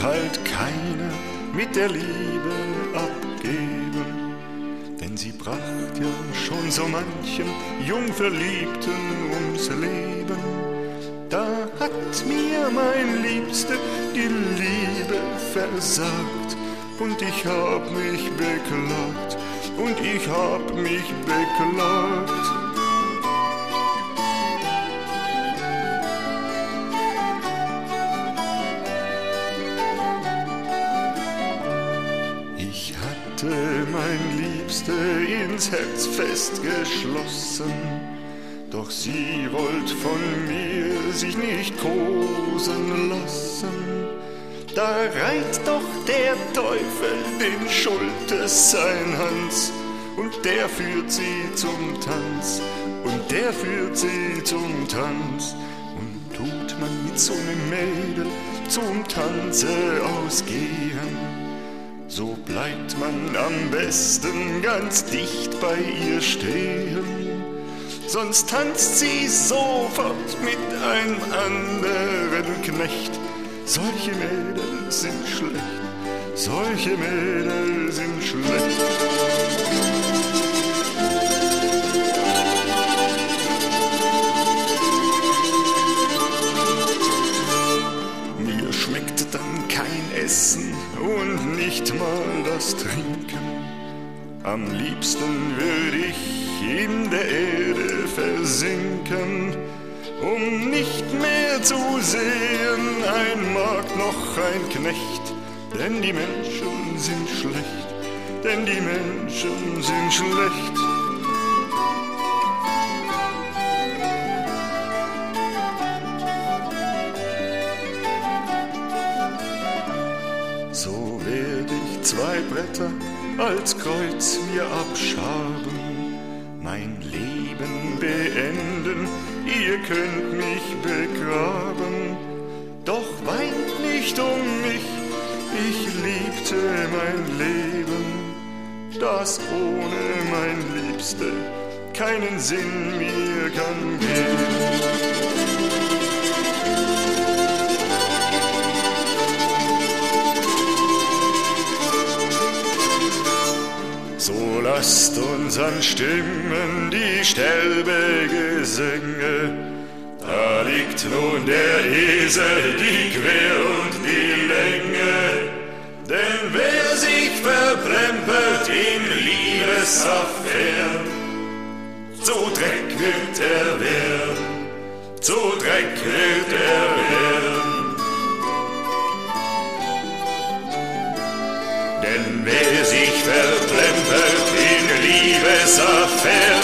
halt keiner mit der Liebe abgeben, denn sie bracht ja schon so manchen Jungverliebten ums Leben. Da hat mir mein Liebster die Liebe versagt und ich hab mich beklagt und ich hab mich beklagt. Ich hatte mein Liebste ins Herz festgeschlossen, doch sie wollt von mir sich nicht kosen lassen. Da reiht doch der Teufel den Schultes sein Hans, und der führt sie zum Tanz, und der führt sie zum Tanz. Und tut man mit so einem Mädel zum Tanze ausgehen, so bleibt man am besten ganz dicht bei ihr stehen. Sonst tanzt sie sofort mit einem anderen Knecht. Solche Mädel sind schlecht, solche Mädel sind schlecht. Mir schmeckt dann kein Essen und nicht mal das Trinken. Am liebsten würde ich in der Erde versinken, um nicht mehr zu sehen, ein Magd noch ein Knecht. Denn die Menschen sind schlecht, denn die Menschen sind schlecht. So werde ich 2 Bretter als Kreuz mir abschaben, mein Leben beenden, ihr könnt mich begraben. Doch weint nicht um mich, ich liebte mein Leben, das ohne mein Liebste keinen Sinn mir kann geben. So lasst uns anstimmen die Sterbegesänge. Da liegt nun der Esel, die Quer und die Länge. Denn wer sich verplempert in Liebesaffären, zu Dreck wird er werden, zu Dreck wird er werden. Denn wer sich verplempert in Liebesaffären,